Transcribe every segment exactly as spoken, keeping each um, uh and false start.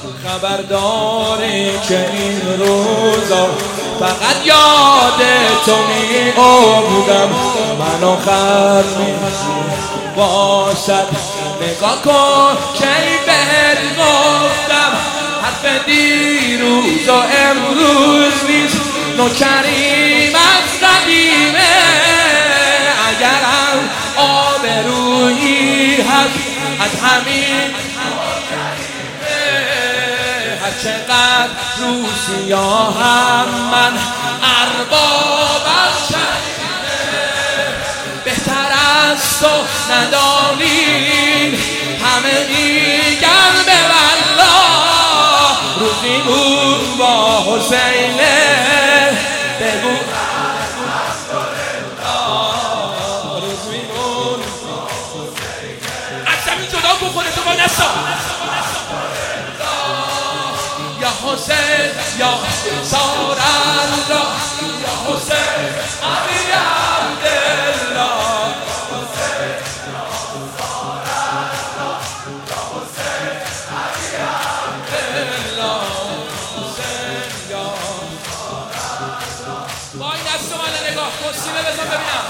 خبرداری که این روزا فقط یاد تو می افتم. من آخر می باشد نگاه کن کی بهت گفتم حرف دیروز و امروز نیست، نوکریم از قدیمه. اگرم آبرویی هست از همین هر چقدر رو سیاهم من اربابم شدیده. بهتر از تو ندانیم همه میگن به والله روزیمون با حسینه. بگو روزیمون از زمین جدا کن خودتو با نسا یا حسین یا سارالله یا حسین علی عبدالله حسین یا سارالله یا حسین علی عبدالله حسین یا سارالله. با این دست من نگاه کن سیمه بزن ببینم.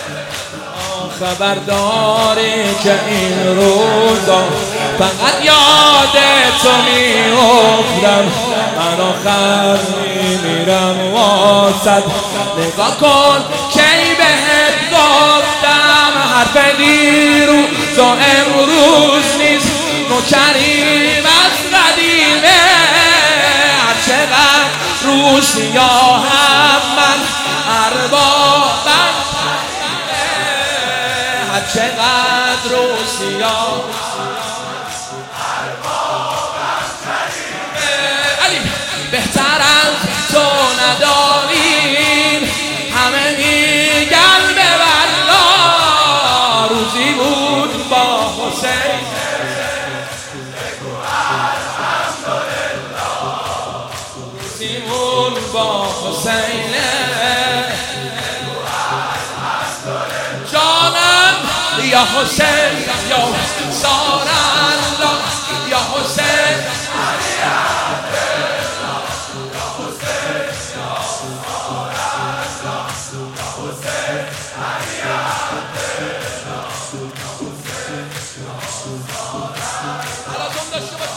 خبرداری که این روزا فقط یاد تو می افتم. من آخر می میرم واسد نگاه کن کی بهت گفتم حرف دیروز و امروز نیست، نوکریم از قدیمه. هر چقدر رو سیاهم من اربابم، هر چقدر رو سیاه علی بهتر از تو ندانیم همه میگن به والله روزی بود با حسین. روزی بود با حسین جانم یا حسین یا سارالله یا حسین علی عبدالله یا حسین یا سارالله یا حسین علی عبدالله یا حسین یا سارالله. حالا دوم داشته باش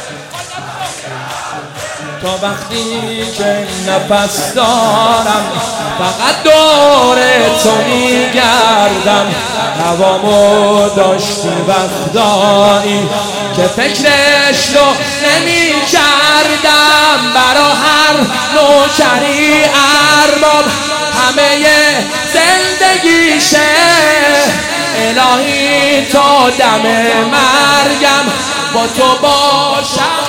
ببینم. تا وقتی که نفس دارم فقط دور تو میگردم. هوامو داشتی وقتایی که فکرش رو نمی کردم. برا هر نوکری ارباب همه زندگیشه. الهی تا دم مرگم با تو باشم.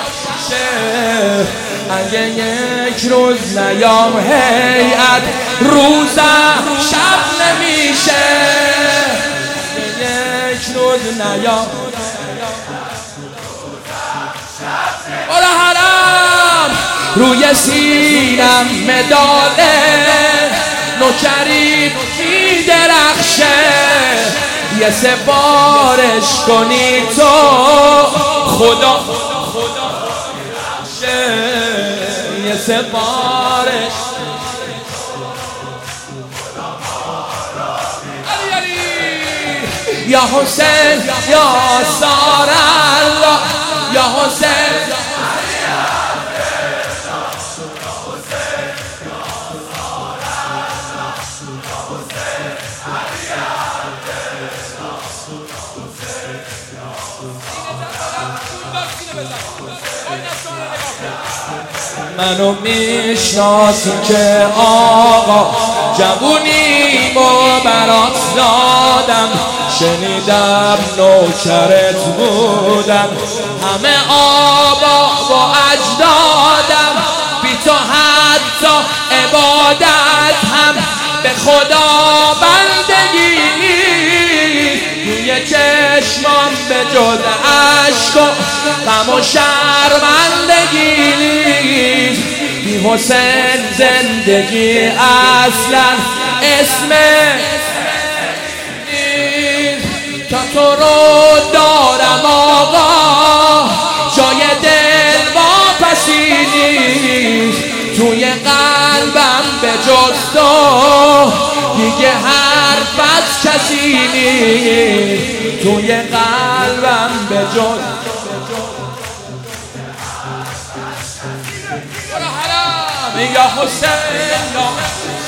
اگه یک روز نیام هیئت روزم شب نمیشه. اگه یک روز نیام بالا حرم روی سینم مداله نوکری میدرخشه. یه سفارش کنی تو خدا یه سفارش علی علی یا حسین یا سارالله یا حسین علی عبدالله یا حسین یا سارالله یا حسین علی عبدالله یا حسین منو میشناسی که آقا جوونیمو برات دادم. شنیدم نوکرت بودم همه آبا و اجدادم. بی تو حتی عبادت هم به خدا بندگی توی چشمام به جز عشق و غم و شرمندگی نیست. بی حسین زندگی اصلا اسم نیست. تا تو رو دارم آقا جای دل قلبم به جز تو دیگه حرف از کسی نیست، توی قلبم به جز یا حسین یا